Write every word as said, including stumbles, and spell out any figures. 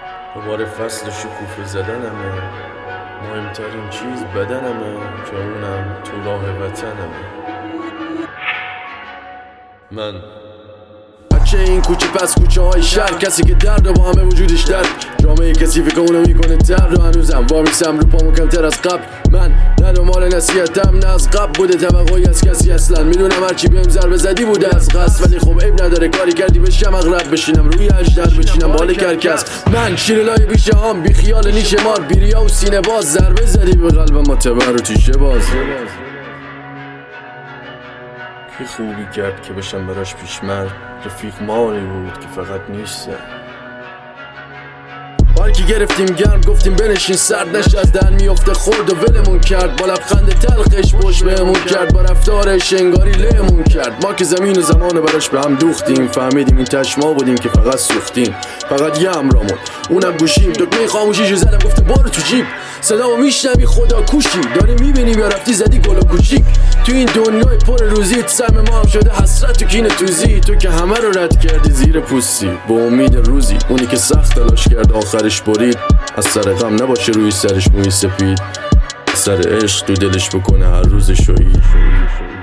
دوباره فصل شکوفه زدنمه، مهمترین چیز بدنمه که اونم تو راه وطنمه. من بچه این کوچه پس کوچه های شهر، کسی که درد و با همه وجودش درد، جامعه کسی که اونو میکنه تر رو هنوزم وامیسم رو پامو کمتر از قبل. من نه دنبال نصیحتم نه از قبل بوده توقعی از کسی اصلا، میدونم هرچی بهم ضربه زدی بوده از قصد، ولی خب عیب نداره کاری کردی بشم اغرب، بشینم روی اجدر بچینم بال کرکس. من شیر لای بیشه هام بی خیال نیشه مار، بیریا و سینه باز ضربه زدی به قلبم ما تبر و تیشه باز. کی خوبی کرد که بشم براش پیشمرد، رفیق ماری بود که فقط نیسته. بارکی گرفتیم گرم گفتیم بنشین سرد نشه از دهن میفته، خورد و ولمون کرد با لبخند تلخش پشت بهمون کرد، با رفتارش انگاری لهمون کرد. ما که زمین و زمان براش به هم دوختیم، فهمیدیم این تشما بودیم که فقط سوختیم. فقط یه امرامون اونم گوشیم، دکمه خاموشیشو زدم گفته برو تو جیب، صدامو میشنوی خدا کوشی داری میبینیم یا رفتی زدی گل و کوچیک. تو این دنیای پر روزیت سرم ما هم شده حسرت و کینه توزی، تو که همه رو رد کردی زیر پوستی به امید روزی، اونی که سخت تلاش کرد آخرش برید، از سر غم نباشه روی سرش موی سپید، سر عشق تو دلش بکنه هر روز شوید.